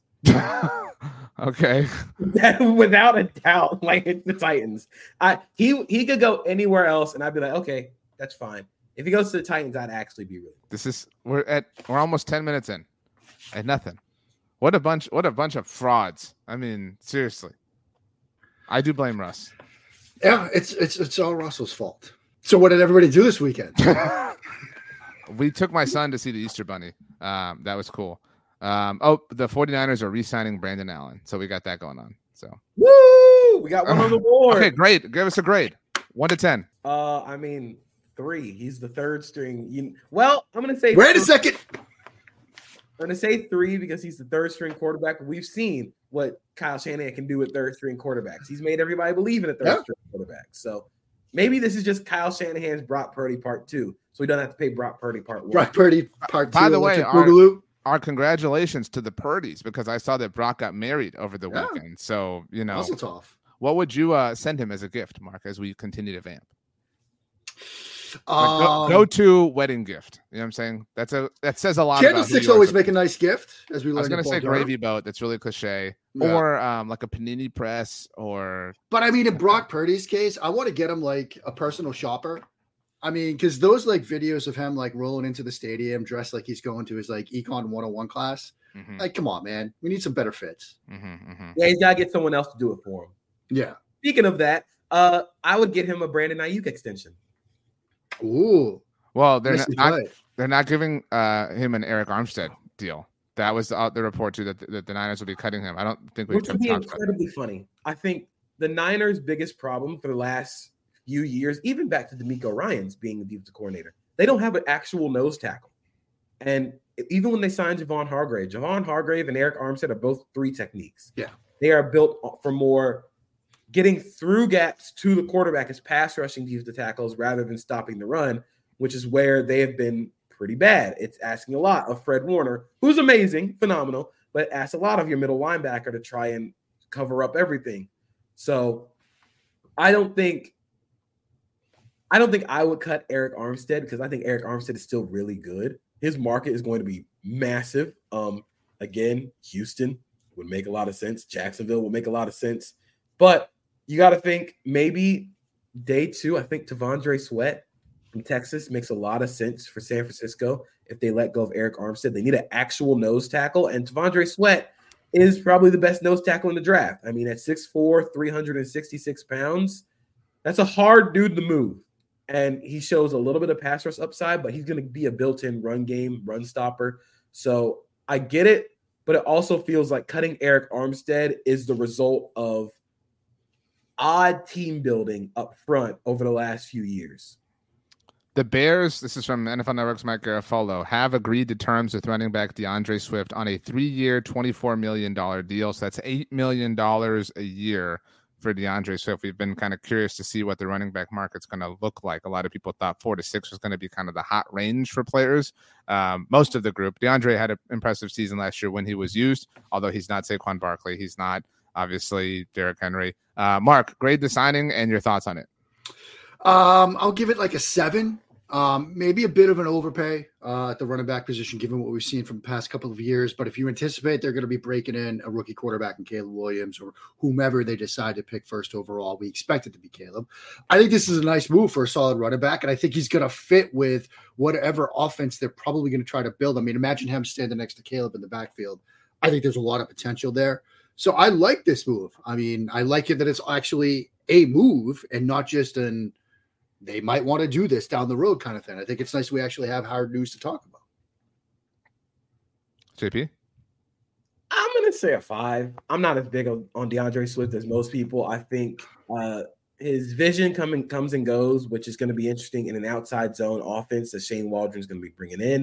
Okay. Without a doubt, like it's the Titans. I he he could go anywhere else, and I'd be like, okay, that's fine. If he goes to the Titans, I'd actually be really. This is we're at we're almost ten minutes in and nothing. What a bunch what a bunch of frauds. I mean, seriously. I do blame Russ. Yeah, it's it's it's all Russell's fault. So what did everybody do this weekend? We took my son to see the Easter Bunny. Um, that was cool. Um, oh, the 49ers are re-signing Brandon Allen. So we got that going on. So Woo! We got one on the board. okay, great. Give us a grade. One to ten. Uh, I mean, three. He's the third string. You, well, I'm gonna say. Wait a three. second. I'm gonna say three because he's the third string quarterback. We've seen what Kyle Shanahan can do with third string quarterbacks. He's made everybody believe in a third Yeah. string quarterback. So maybe this is just Kyle Shanahan's Brock Purdy part two, so he doesn't have to pay Brock Purdy part one. Brock Purdy part two. By the way, Electric our- Boogaloo. Our congratulations to the Purdys because I saw that Brock got married over the Yeah. weekend. So, you know, Mazel tov. what would you uh, send him as a gift, Mark, as we continue to vamp? Like, go, Um, go to wedding gift. You know what I'm saying? That's a that says a lot. about who Candlesticks you are. always make a nice gift, as we I was learned. gonna at say Paul Durham. gravy boat. That's really cliche. Yeah. Or um, like a panini press. Or But I mean, in Brock Purdy's case, I want to get him like a personal shopper. I mean, because those like videos of him like rolling into the stadium dressed like he's going to his like Econ one oh one class. Mhm, Like, come on, man. We need some better fits. mhm, mhm. Yeah, he's gotta get someone else to do it for him. Yeah. Speaking of that, uh, I would get him a Brandon Ayuk extension. Ooh. Well, they're nicely not, played. they're not giving uh, him an Eric Armstead deal. That was the, the report too that the, that the Niners will be cutting him. I don't think we've Which would be talked about that. incredibly funny. I think the Niners' biggest problem for the last few years, even back to D'Amico Ryans being the defensive coordinator, they don't have an actual nose tackle. And even when they signed Javon Hargrave, Javon Hargrave and Eric Armstead are both three techniques. Yeah. They are built for more getting through gaps to the quarterback as pass rushing defensive tackles rather than stopping the run, which is where they have been pretty bad. It's asking a lot of Fred Warner, who's amazing, phenomenal, but asks a lot of your middle linebacker to try and cover up everything. So I don't think I don't think I would cut Eric Armstead because I think Eric Armstead is still really good. His market is going to be massive. Um, again, Houston would make a lot of sense. Jacksonville would make a lot of sense. But you got to think maybe day two, I think Tavondre Sweat from Texas makes a lot of sense for San Francisco if they let go of Eric Armstead. They need an actual nose tackle, and Tavondre Sweat is probably the best nose tackle in the draft. I mean, at six foot four, three hundred sixty-six pounds, that's a hard dude to move. And he shows a little bit of pass rush upside, but he's going to be a built-in run game, run stopper. So I get it, but it also feels like cutting Eric Armstead is the result of odd team building up front over the last few years. The Bears, this is from N F L Network's Mike Garafolo, have agreed to terms with running back DeAndre Swift on a three-year, twenty-four million dollars deal. So that's eight million dollars a year for DeAndre Swift. We've been kind of curious to see what the running back market's going to look like. A lot of people thought four to six was going to be kind of the hot range for players. Um, most of the group. DeAndre had an impressive season last year when he was used, although he's not Saquon Barkley. He's not, obviously, Derrick Henry. Uh, Mark, grade the signing and your thoughts on it. Um, I'll give it like a seven. Um, maybe a bit of an overpay uh, at the running back position, given what we've seen from the past couple of years. But if you anticipate they're going to be breaking in a rookie quarterback in Caleb Williams or whomever they decide to pick first overall, we expect it to be Caleb. I think this is a nice move for a solid running back, and I think he's going to fit with whatever offense they're probably going to try to build. I mean, imagine him standing next to Caleb in the backfield. I think there's a lot of potential there. So I like this move. I mean, I like it that it's actually a move and not just an they might want to do this down the road kind of thing. I think it's nice we actually have hard news to talk about. J P? I'm going to say a five. I'm not as big on, on DeAndre Swift as most people. I think uh, his vision coming comes and goes, which is going to be interesting in an outside zone offense that Shane Waldron's going to be bringing in.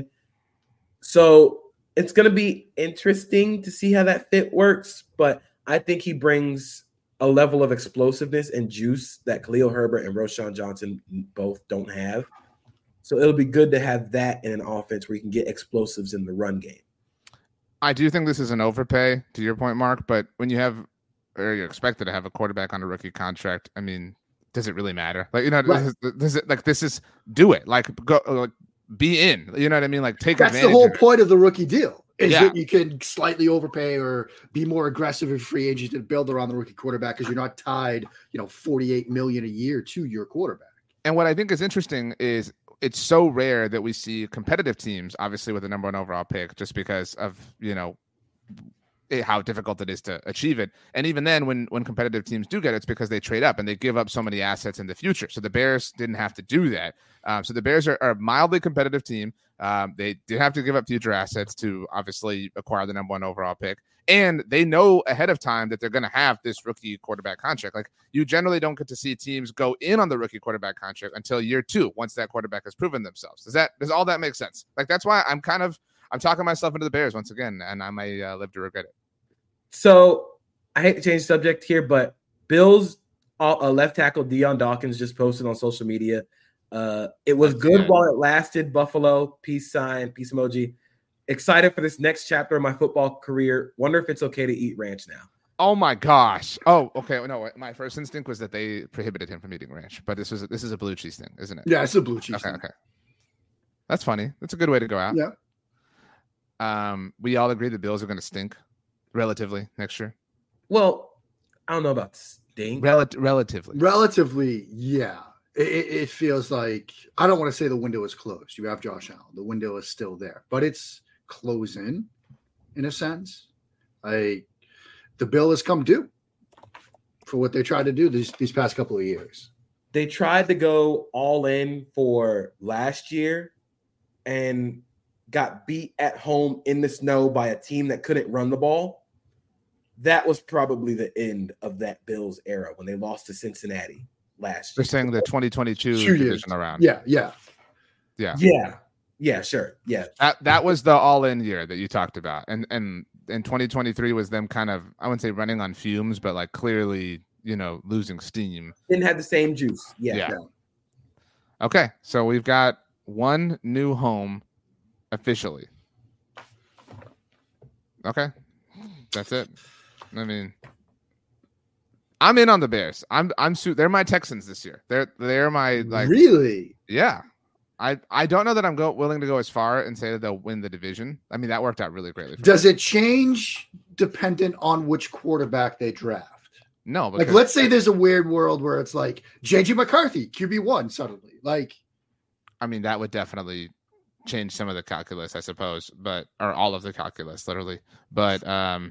So it's going to be interesting to see how that fit works, but I think he brings a level of explosiveness and juice that Khalil Herbert and Roschon Johnson both don't have. So it'll be good to have that in an offense where you can get explosives in the run game. I do think this is an overpay, to your point, Mark, but when you have, or you're expected to have a quarterback on a rookie contract, I mean, does it really matter? Like, you know, right. does, does it, like, this is, do it. Like, go, like, be in. You know what I mean? Like, take That's advantage. That's the whole of point of the rookie deal. Is yeah. that you can slightly overpay or be more aggressive in free agents and build around the rookie quarterback because you're not tied, you know, forty-eight million dollars a year to your quarterback. And what I think is interesting is it's so rare that we see competitive teams, obviously with the number one overall pick, just because of, you know, how difficult it is to achieve it. And even then, when when competitive teams do get it, it's because they trade up and they give up so many assets in the future. So the Bears didn't have to do that. Um, so the Bears are, are a mildly competitive team. Um, they did have to give up future assets to obviously acquire the number one overall pick. And they know ahead of time that they're going to have this rookie quarterback contract. Like, you generally don't get to see teams go in on the rookie quarterback contract until year two, once that quarterback has proven themselves. Does that, does all that make sense? Like, that's why I'm kind of, I'm talking myself into the Bears once again, and I may uh, live to regret it. So I hate to change the subject here, but Bills uh, left tackle Deion Dawkins just posted on social media. Uh, it was good while it lasted. Buffalo, peace sign, peace emoji. Excited for this next chapter of my football career. Wonder if it's okay to eat ranch now. Oh my gosh. Oh, okay. No, my first instinct was that they prohibited him from eating ranch, but this was this is a blue cheese thing, isn't it? Yeah, it's a blue cheese. Okay, thing. okay. That's funny. That's a good way to go out. Yeah. Um, we all agree the Bills are going to stink relatively next year. Well, I don't know about stink. Rel- relatively. Relatively, yeah. It, it feels like, I don't want to say the window is closed. You have Josh Allen. The window is still there, but it's closing in a sense. Like, the bill has come due for what they tried to do these, these past couple of years. They tried to go all in for last year and got beat at home in the snow by a team that couldn't run the ball. That was probably the end of that Bills era when they lost to Cincinnati last year. They're saying the twenty twenty-two Two division years. around. Yeah, yeah. Yeah. Yeah. Yeah, sure. Yeah. That that was the all-in year that you talked about. And and and twenty twenty-three was them kind of, I wouldn't say running on fumes, but like clearly, you know, losing steam. Didn't have the same juice. Yeah. Yeah. Yeah. Okay, so we've got one new home officially. Okay, that's it. I mean, I'm in on the Bears. I'm I'm su- they're my Texans this year. They're they're my like really. Yeah. I, I don't know that I'm go, willing to go as far and say that they'll win the division. I mean, that worked out really greatly. For Does them. it change dependent on which quarterback they draft? No. Because, Like, let's say there's a weird world where it's like J J McCarthy, Q B one suddenly. Like, I mean, that would definitely change some of the calculus, I suppose, but or all of the calculus, literally. But um,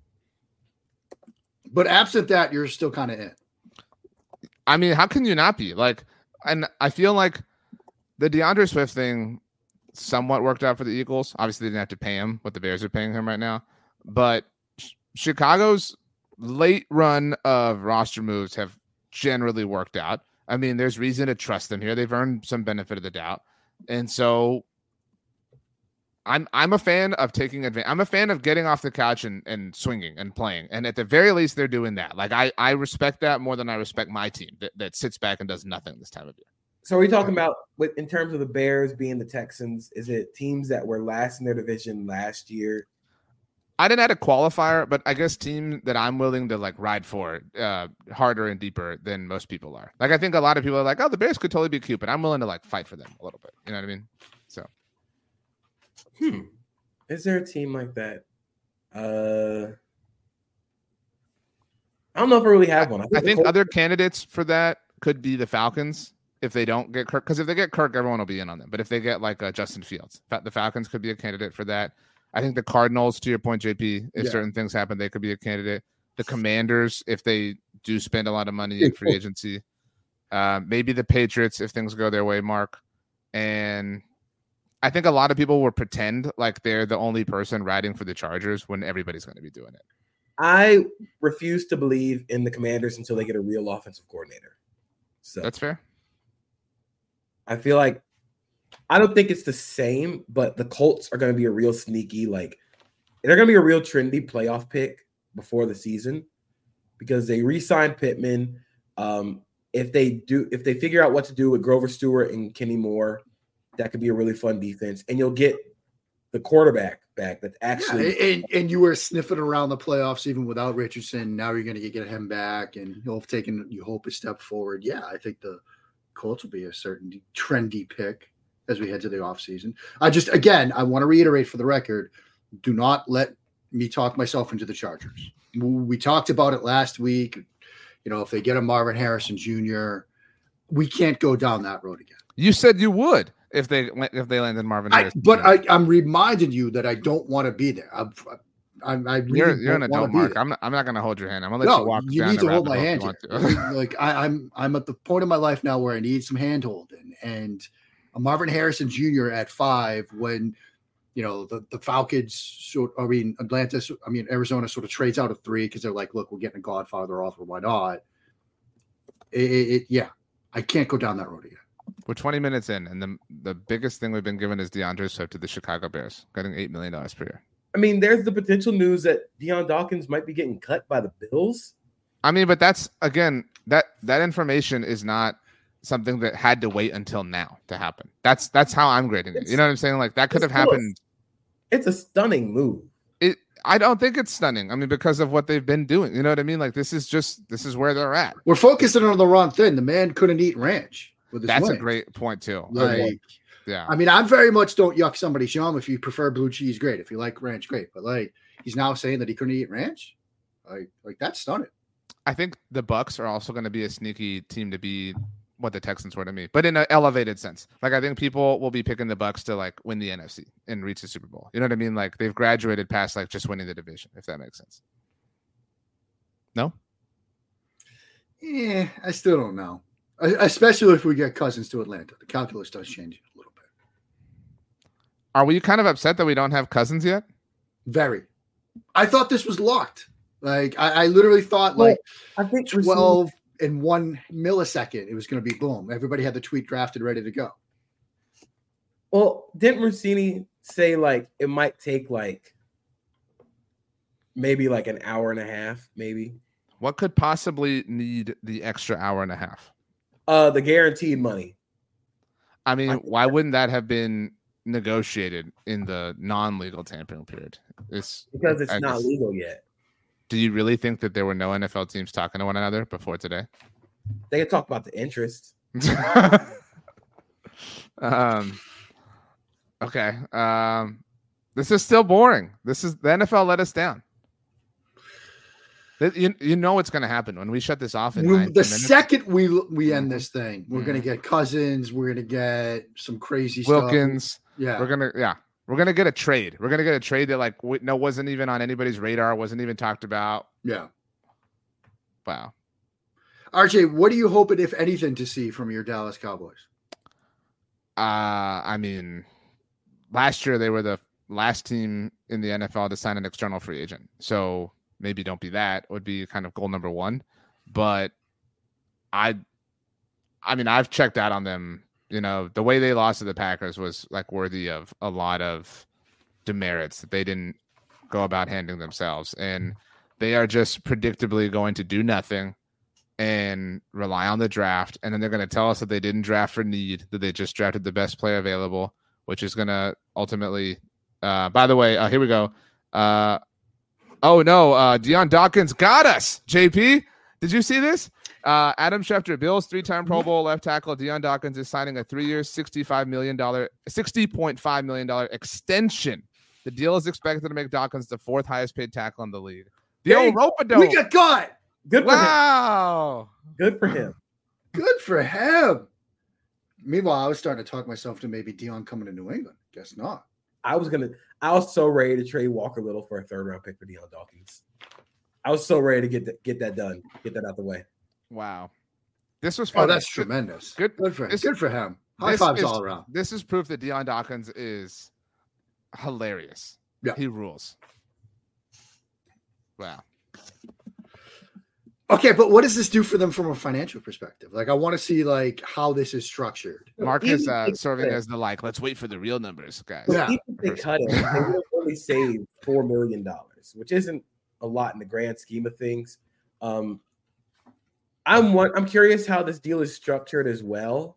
but absent that, you're still kind of in. I mean, how can you not be? Like, and I feel like the DeAndre Swift thing somewhat worked out for the Eagles. Obviously, they didn't have to pay him what the Bears are paying him right now. But Chicago's late run of roster moves have generally worked out. I mean, there's reason to trust them here. They've earned some benefit of the doubt. And so I'm I'm a fan of taking advantage. I'm a fan of getting off the couch and, and swinging and playing. And at the very least, they're doing that. Like, I, I respect that more than I respect my team that, that sits back and does nothing this time of year. So are we talking about, with in terms of the Bears being the Texans, is it teams that were last in their division last year? I didn't add a qualifier, but I guess team that I'm willing to like ride for uh, harder and deeper than most people are. Like, I think a lot of people are like, oh, the Bears could totally be cute, but I'm willing to like fight for them a little bit. You know what I mean? So, hmm. Is there a team like that? Uh, I don't know if I really have one. I think, I think Colts- other candidates for that could be the Falcons if they don't get Kirk. Because if they get Kirk, everyone will be in on them. But if they get like uh, Justin Fields, the Falcons could be a candidate for that. I think the Cardinals, to your point, J P, if Yeah. certain things happen, they could be a candidate. The Commanders, if they do spend a lot of money in free agency. Uh, maybe the Patriots, if things go their way, Mark. And I think a lot of people will pretend like they're the only person riding for the Chargers when everybody's going to be doing it. I refuse to believe in the Commanders until they get a real offensive coordinator. So That's fair. I feel like I don't think it's the same, but the Colts are going to be a real sneaky, like they're going to be a real trendy playoff pick before the season because they re-signed Pittman. Um, if they do, if they figure out what to do with Grover Stewart and Kenny Moore, that could be a really fun defense, and you'll get the quarterback back. That's actually Yeah, and, and you were sniffing around the playoffs even without Richardson. Now you're going to get him back, and he'll have taken, you hope, a step forward. Yeah, I think the Colts will be a certain trendy pick as we head to the offseason. I just, again, I want to reiterate for the record, do not let me talk myself into the Chargers. We talked about it last week. You know, if they get a Marvin Harrison Junior, we can't go down that road again. You said you would if they if they landed Marvin I, Harrison. but I, I'm reminding you that I don't want to be there. I'm, I'm, I really You're, you're an don't wanna adult, be Mark. there. I'm not, I'm not going to hold your hand. I'm going to let No, you walk you down need the to hold rabbit my hole hand. if you want here. to. Like I, I'm, I'm at the point in my life now where I need some hand holding, and a Marvin Harrison Junior at five when, you know, the, the Falcons sort, I mean, Atlanta, I mean, Arizona sort of trades out of three because they're like, look, we're getting a Godfather offer. Why not? It, it, it, yeah, I can't go down that road again. We're twenty minutes in, and the the biggest thing we've been given is DeAndre Swift to the Chicago Bears, getting eight million dollars per year. I mean, there's the potential news that Deion Dawkins might be getting cut by the Bills. I mean, but that's again that that information is not something that had to wait until now to happen. That's that's how I'm grading it. You know what I'm saying? Like that could have happened. It's a stunning move. It. I don't think it's stunning. I mean, because of what they've been doing. You know what I mean? Like this is just this is where they're at. We're focusing on the wrong thing. The man couldn't eat ranch with his That's wings. a great point too. Like, yeah. I mean, I very much don't yuck somebody's yum. If you prefer blue cheese, great. If you like ranch, great. But like, he's now saying that he couldn't eat ranch. Like, like that's stunning. I think the Bucks are also going to be a sneaky team to be what the Texans were to me, but in an elevated sense. Like I think people will be picking the Bucks to like win the N F C and reach the Super Bowl. You know what I mean? Like they've graduated past like just winning the division, if that makes sense. No? Yeah, I still don't know. Especially if we get Cousins to Atlanta. The calculus does change a little bit. Are we kind of upset that we don't have Cousins yet? Very. I thought this was locked. Like I, I literally thought like I think twelve in one millisecond it was going to be boom. Everybody had the tweet drafted, ready to go. Well, didn't Rossini say like it might take like maybe like an hour and a half, maybe? What could possibly need the extra hour and a half? Uh, the guaranteed money. I mean, I, why wouldn't that have been negotiated in the non-legal tampering period? It's because it's I not guess, legal yet. Do you really think that there were no N F L teams talking to one another before today? They can talk about the interest. um. Okay. Um. This is still boring. This is the N F L let us down. You, you know what's going to happen when we shut this off in we, nine, the minutes? second we we end Mhm. this thing, we're Mhm. going to get Cousins. We're going to get some crazy Wilkins. stuff. Yeah, We're gonna yeah. We're gonna get a trade. We're gonna get a trade that like w- no wasn't even on anybody's radar. Wasn't even talked about. yeah. Wow. R J, what are you hoping, if anything, to see from your Dallas Cowboys? Uh, I mean, last year they were the last team in the N F L to sign an external free agent. So maybe don't be that would be kind of goal number one. But I, I mean, I've checked out on them. You know, the way they lost to the Packers was like worthy of a lot of demerits that they didn't go about handling themselves. And they are just predictably going to do nothing and rely on the draft. And then they're going to tell us that they didn't draft for need, that they just drafted the best player available, which is going to ultimately, uh, by the way, uh, here we go. Uh, oh no, uh, Deion Dawkins got us. J P, did you see this? Uh, Adam Schefter, Bills three-time Pro Bowl left tackle Deion Dawkins is signing a three-year, sixty-five million dollars, sixty point five million dollars extension. The deal is expected to make Dawkins the fourth highest paid tackle in the league. The Hey, old rope-a-dope. We got got. Good for Wow. him. Good for him. Good for him. Meanwhile, I was starting to talk myself to maybe Deion coming to New England. Guess not. I was gonna. I was so ready to trade Walker Little for a third round pick for Deion Dawkins. I was so ready to get that get that done, get that out the way. Wow. This was fun. Oh, that's tremendous. Good, Good for him. this- Good for him. High this fives is- all around. This is proof that Deion Dawkins is hilarious. Yeah. He rules. Wow. Okay, but what does this do for them from a financial perspective? Like, I want to see like how this is structured. Mark Even is uh, if serving they- as the like, let's wait for the real numbers, guys. Yeah. Even if they cut him, they would have only saved four million dollars, which isn't a lot in the grand scheme of things. Um, I'm one. I'm curious how this deal is structured as well,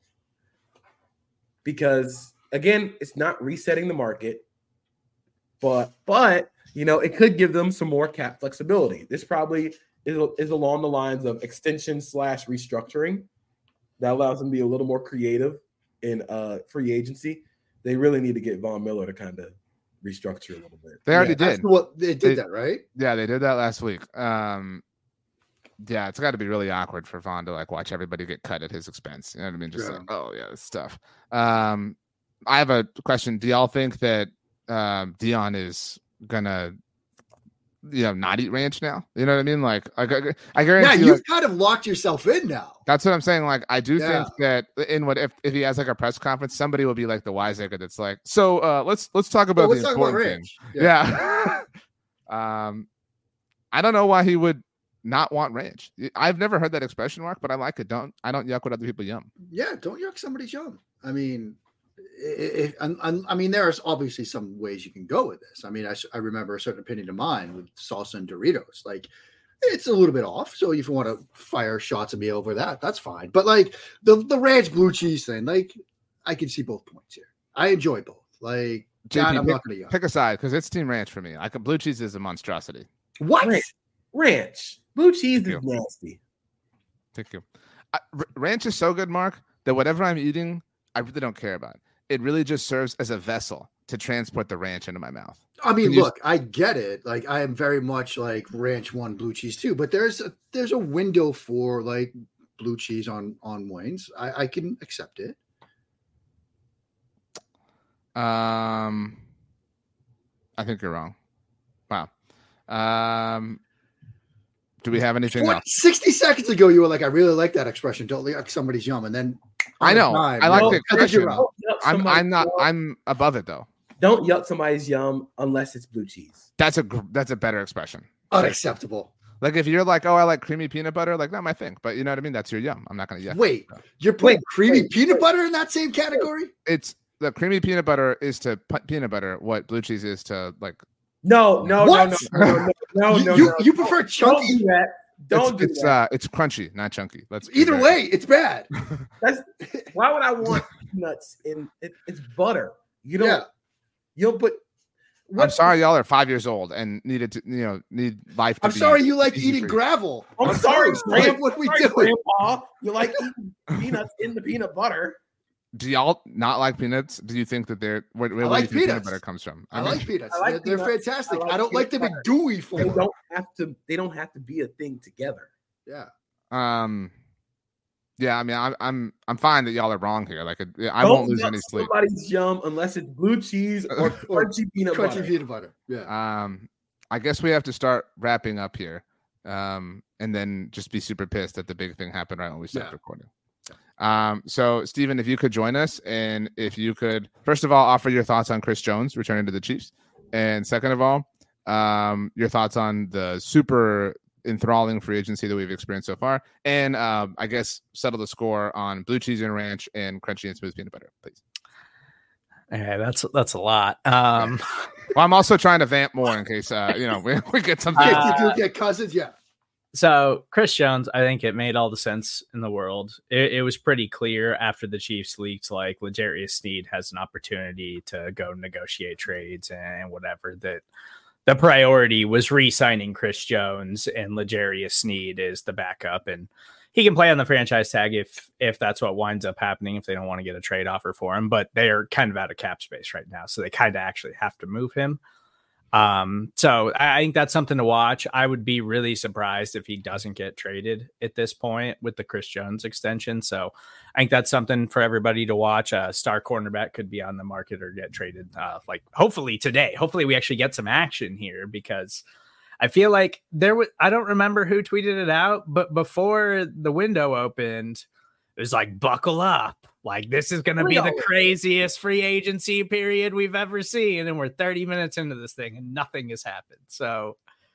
because again, it's not resetting the market, but but you know, it could give them some more cap flexibility. This probably is, is along the lines of extension slash restructuring that allows them to be a little more creative in uh, free agency. They really need to get Von Miller to kind of restructure a little bit. They already Yeah, that's did. what they did They- that, right? Yeah, they did that last week. Um, yeah, it's got to be really awkward for Vaughn to like watch everybody get cut at his expense. You know what I mean? Just Yeah. like, oh yeah, this stuff. Um, I have a question. Do y'all think that um, Deion is gonna, you know, not eat ranch now? You know what I mean? Like, I, I, I Yeah, guarantee. you've like, kind of locked yourself in now. that's what I'm saying. Like, I do Yeah. think that in what if, if he has like a press conference, somebody will be like the wiseacre that's like, so uh, let's let's talk about Well, let's the talk about important ranch. thing. Yeah. um, I don't know why he would not want ranch. I've never heard that expression, Mark, but I like it. Don't I don't yuck what other people yum. Yeah, don't yuck somebody's yum. I mean, it, it, I, I mean, there's obviously some ways you can go with this. I mean, I, s- I remember a certain opinion of mine with salsa and Doritos. Like, it's a little bit off. So if you want to fire shots at me over that, that's fine. But like the the ranch blue cheese thing, like I can see both points here. I enjoy both. Like, J P, God, I'm pick, not going to yuck. pick a side because it's Team Ranch for me. Like blue cheese is a monstrosity. What? Ranch. Ranch. Blue cheese Thank is you. nasty. Thank you. I, r- ranch is so good, Mark, that whatever I'm eating, I really don't care about. It really just serves as a vessel to transport the ranch into my mouth. I mean, Can you- look, I get it. Like, I am very much like ranch one blue cheese too, but there's a there's a window for like blue cheese on on wings. I, I can accept it. Um, I think you're wrong. Wow. Um, do we have anything Twenty- else? sixty seconds ago, you were like, I really like that expression. Don't like somebody's yum. And then I on a know. dime, I like you're the like, I think you're expression. out. Don't yuck I'm somebody's I'm not yum- I'm above it though. Don't yuck somebody's yum unless it's blue cheese. That's a gr- that's a better expression. Unacceptable. Like if you're like, oh, I like creamy peanut butter, like not my thing. But you know what I mean? That's your yum. I'm not gonna yuck. Wait, you're putting Wait, creamy wait, peanut wait. butter in that same category? It's the creamy peanut butter is to pu- peanut butter what blue cheese is to like. No, no, What? no, no, no, no, no, you no, you, no. you prefer Don't chunky? do that. Don't it's, do it's, that. Uh, it's crunchy, not chunky. Let's Either very- way, it's bad. That's why would I want peanuts in it, it's butter. You don't Yeah. you don't put what, I'm sorry, y'all are five years old and needed to, you know, need life. To I'm be sorry you like easy eating for you. gravel. I'm sorry, Like, what we sorry, doing? Grandpa. You like eating peanuts in the peanut butter. Do y'all not like peanuts? Do you think that they're where, where I do like you think peanut peanuts. butter comes from? I mean, like peanuts. I like they're, peanuts. they're fantastic. I I, like don't like them peanut in gooey form. They don't have to they don't have to be a thing together. Yeah. Um, yeah, I mean, I'm I'm I'm fine that y'all are wrong here. Like, I Don't won't lose melt any sleep. Somebody's yum unless it's blue cheese or Or crunchy peanut Crunchy butter. peanut butter. Yeah. Um, I guess we have to start wrapping up here, um, and then just be super pissed that the big thing happened right when we stopped Yeah. recording. Um, so Steven, if you could join us, and if you could, first of all, offer your thoughts on Chris Jones returning to the Chiefs, and second of all, um, your thoughts on the super enthralling free agency that we've experienced so far, and um, I guess settle the score on blue cheese and ranch and crunchy and smooth peanut butter, please. Okay, that's that's a lot. Um, Well, I'm also trying to vamp more in case uh, you know we, we get something. If Uh, you do get cousins, yeah. So Chris Jones, I think it made all the sense in the world. It, it was pretty clear after the Chiefs leaked, like L'Jarius Sneed has an opportunity to go negotiate trades and whatever, that the priority was re-signing Chris Jones, and L'Jarius Sneed is the backup, and he can play on the franchise tag if if that's what winds up happening, if they don't want to get a trade offer for him. But they're kind of out of cap space right now, so they kind of actually have to move him. Um, so I think that's something to watch. I would be really surprised if he doesn't get traded at this point with the Chris Jones extension. So I think that's something for everybody to watch. A star cornerback could be on the market or get traded, uh, like hopefully today. Hopefully we actually get some action here, because I feel like there was, I don't remember who tweeted it out, but before the window opened, it was like, buckle up. Like, this is going to be the craziest free agency period we've ever seen. And we're thirty minutes into this thing and nothing has happened. So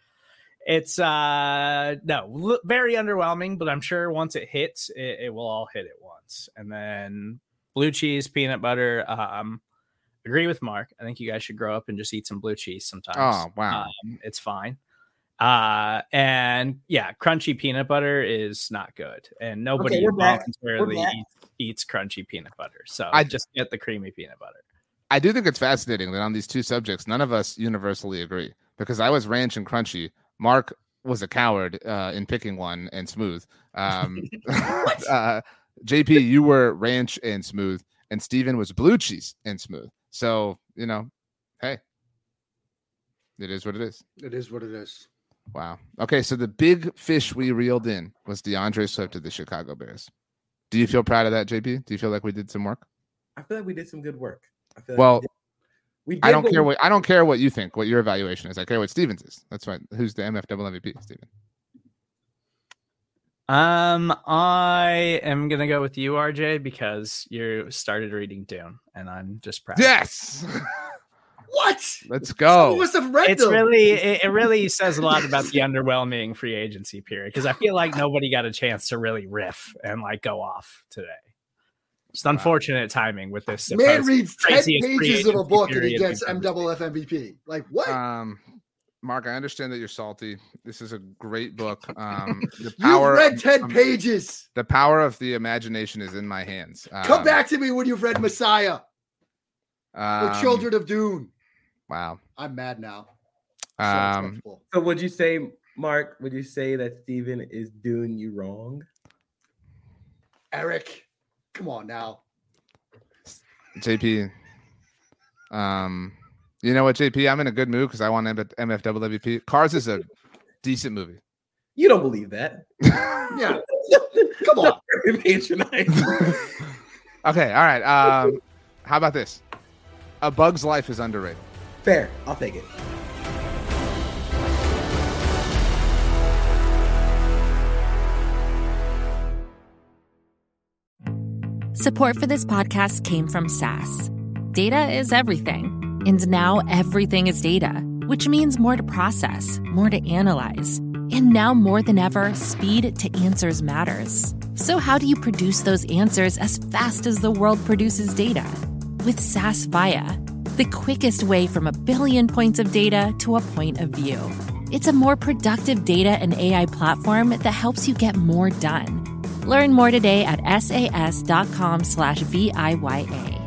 it's, uh, no, l- very underwhelming, but I'm sure once it hits, it, it will all hit at once. And then blue cheese, peanut butter. Um, agree with Mark. I think you guys should grow up and just eat some blue cheese sometimes. Oh, wow. Um, it's fine. Uh, and yeah, crunchy peanut butter is not good, and nobody Okay, we're back. voluntarily We're back. eats, eats crunchy peanut butter. So I- I just get the creamy peanut butter. I do think it's fascinating that on these two subjects, none of us universally agree, because I was ranch and crunchy. Mark was a coward uh, in picking one and smooth. Um, uh, J P, you were ranch and smooth, and Steven was blue cheese and smooth. So, you know, hey, it is what it is. It is what it is. Wow. Okay, so the big fish we reeled in was DeAndre Swift of the Chicago Bears. Do you feel proud of that, J P? Do you feel like we did some work? I feel like we did some good work. I feel like Well, we did, we did I don't what care we- what I don't care what you think, what your evaluation is. I care what Stevens is. That's right. Who's the M F double M V P, Steven? Um, I am gonna go with you, R J, because you started reading Dune, and I'm just proud. Yes. What? Let's Who go. must have read It's them? really, it, it really says a lot about the underwhelming free agency period, because I feel like nobody got a chance to really riff and like go off today. Just unfortunate timing with this. Man supposed reads ten craziest free pages of a agency book and he period gets we've ever M double F M V P. Like what? Um, Mark, I understand that you're salty. This is a great book. Um, the You've power read ten um, pages. The power of the imagination is in my hands. Um, Come back to me when you've read Messiah or um, Children of Dune. Wow. I'm mad now. So Um, uncomfortable. So would you say, Mark, would you say that Steven is doing you wrong? Eric, come on now. J P. Um, you know what, J P? I'm in a good mood because I want M F double M V P. Cars is a decent movie. You don't believe that. Yeah. Come on. Very patronizing. Okay, all right. Um, how about this? A Bug's Life is underrated. Fair. I'll take it. Support for this podcast came from S A S. Data is everything. And now everything is data, which means more to process, more to analyze. And now more than ever, speed to answers matters. So how do you produce those answers as fast as the world produces data? With S A S Viya, the quickest way from a billion points of data to a point of view. It's a more productive data and A I platform that helps you get more done. Learn more today at sas.com slash V I Y A.